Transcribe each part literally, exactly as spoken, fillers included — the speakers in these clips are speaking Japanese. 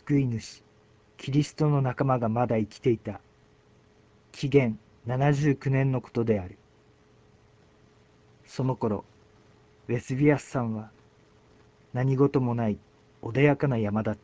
救い主キリストの仲間がまだ生きていた。紀元ななじゅうきゅうねんのことである。その頃ヴェスビアス山は何事もない穏やかな山だった。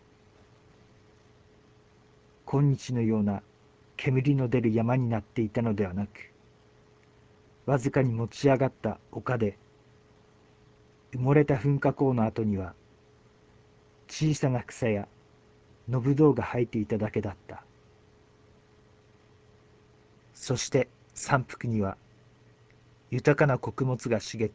今日のような煙の出る山になっていたのではなく、わずかに持ち上がった丘で、埋もれた噴火口の後には小さな草やノブドウが生えていただけだった。そして山腹には豊かな穀物が茂って、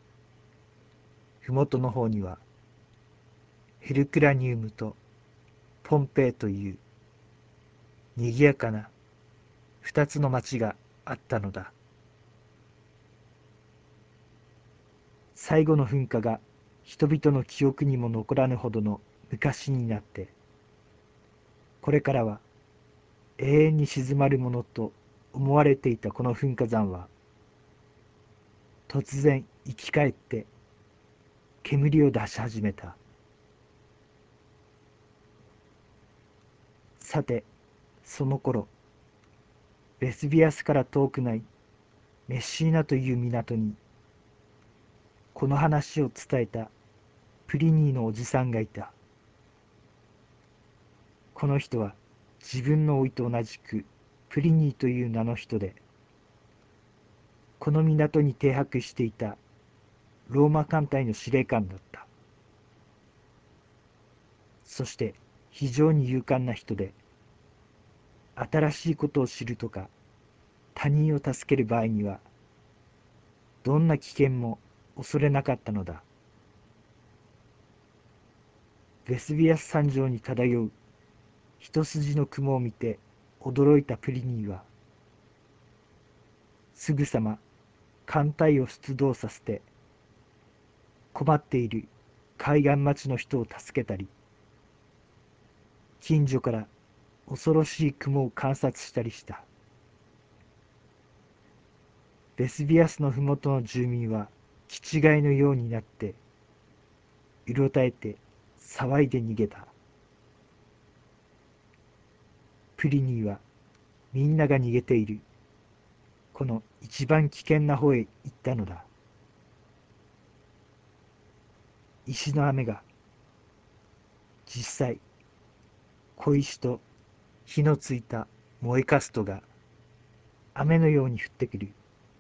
麓の方にはヘルクラニウムとポンペイというにぎやかな二つの町があったのだ。最後の噴火が人々の記憶にも残らぬほどの昔になって、これからは永遠に静まるものと思われていたこの噴火山は、突然生き返って煙を出し始めた。さて、その頃、ベスビアスから遠くないメッシーナという港に、この話を伝えたプリニーのおじさんがいた。この人は自分の甥と同じくプリニーという名の人で、この港に停泊していたローマ艦隊の司令官だった。そして非常に勇敢な人で、新しいことを知るとか他人を助ける場合にはどんな危険も恐れなかったのだ。ヴェスビアス山上に漂う一筋の雲を見て驚いたプリニーは、すぐさま艦隊を出動させて、困っている海岸町の人を助けたり、近所から恐ろしい雲を観察したりした。ヴェスビアスの麓の住民は気違いのようになって、うろたえて騒いで逃げた。プリニーはみんなが逃げているこの一番危険な方へ行ったのだ。石の雨が実際小石と火のついた燃えかすとが雨のように降ってくる。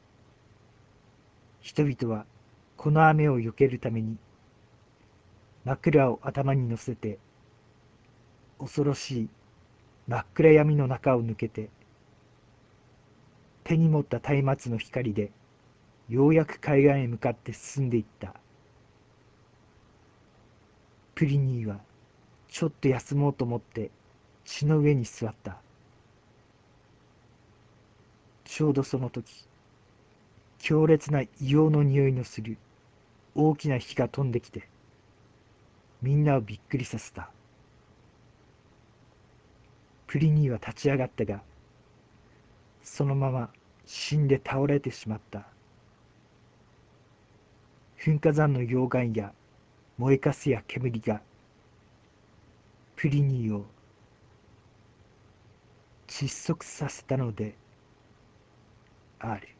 人々はこの雨を避けるために枕を頭に乗せて、恐ろしい真っ暗闇の中を抜けて、手に持った松明の光でようやく海岸へ向かって進んでいった。プリニーはちょっと休もうと思って血の上に座った。ちょうどその時、強烈な硫黄の匂いのする大きな火が飛んできて、みんなをびっくりさせた。プリニーは立ち上がったが、そのまま死んで倒れてしまった。噴火山の溶岩や燃えかすや煙がプリニーを窒息させたのである。